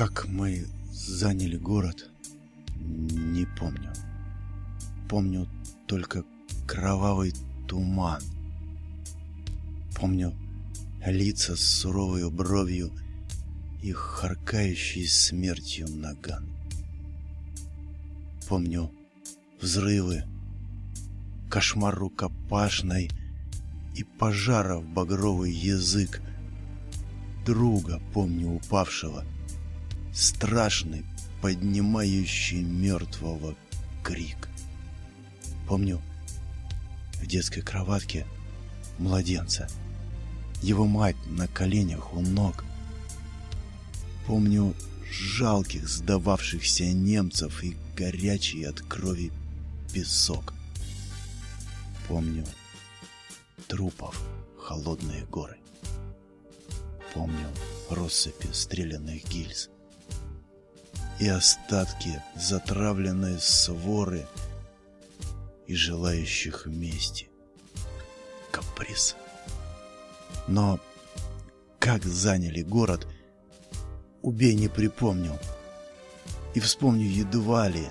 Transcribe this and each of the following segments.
Как мы заняли город, не помню. Помню только кровавый туман. Помню лица с суровой бровью и харкающий смертью наган. Помню взрывы, кошмар рукопашной и пожара в багровый язык. Друга помню упавшего, страшный, поднимающий мертвого крик. Помню в детской кроватке младенца, его мать на коленях у ног. Помню жалких сдававшихся немцев и горячий от крови песок. Помню трупов холодные горы. Помню россыпи стрелянных гильз и остатки затравленной своры и желающих мести. Каприз. Но как заняли город, убей, не припомню. И вспомню едва ли.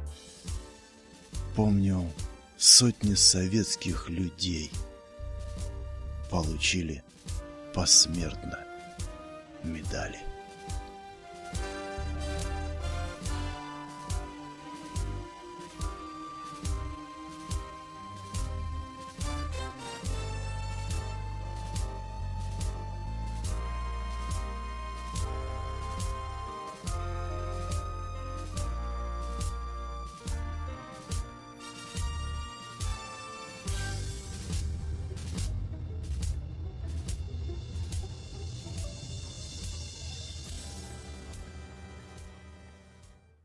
Помню, сотни советских людей получили посмертно медали.